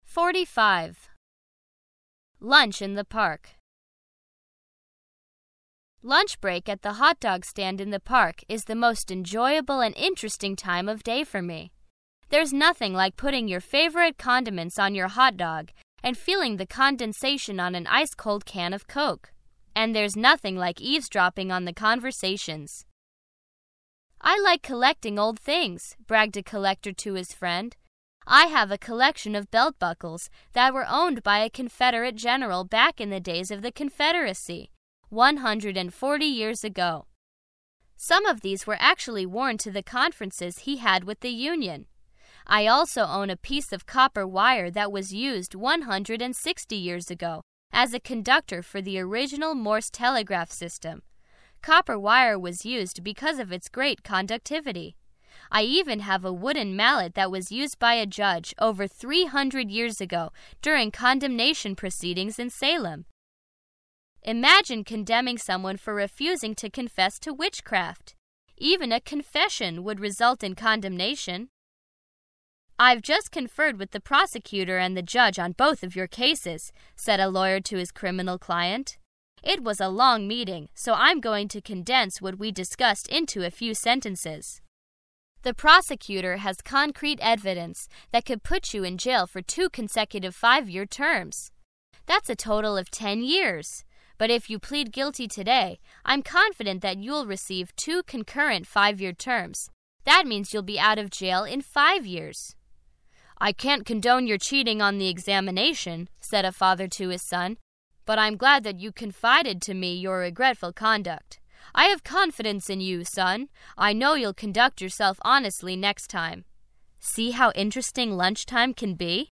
45. Lunch in the park. Lunch break at the hot dog stand in the park is the most enjoyable and interesting time of day for me. There's nothing like putting your favorite condiments on your hot dog and feeling the condensation on an ice-cold can of Coke. And there's nothing like eavesdropping on the conversations. "I like collecting old things," bragged a collector to his friend. "I have a collection of belt buckles that were owned by a Confederate general back in the days of the Confederacy, 140 years ago. Some of these were actually worn to the conferences he had with the Union. I also own a piece of copper wire that was used 160 years ago as a conductor for the original Morse telegraph system. Copper wire was used because of its great conductivity. I even have a wooden mallet that was used by a judge over 300 years ago during condemnation proceedings in Salem. Imagine condemning someone for refusing to confess to witchcraft. Even a confession would result in condemnation. I've just conferred with the prosecutor and the judge on both of your cases," said a lawyer to his criminal client. "It was a long meeting, so I'm going to condense what we discussed into a few sentences. The prosecutor has concrete evidence that could put you in jail for 2 consecutive 5-year terms. That's a total of 10 years. But if you plead guilty today, I'm confident that you'll receive 2 concurrent 5-year terms. That means you'll be out of jail in 5 years. "I can't condone your cheating on the examination," said a father to his son, "but I'm glad that you confided to me your regretful conduct. I have confidence in you, son. I know you'll conduct yourself honestly next time." See how interesting lunchtime can be?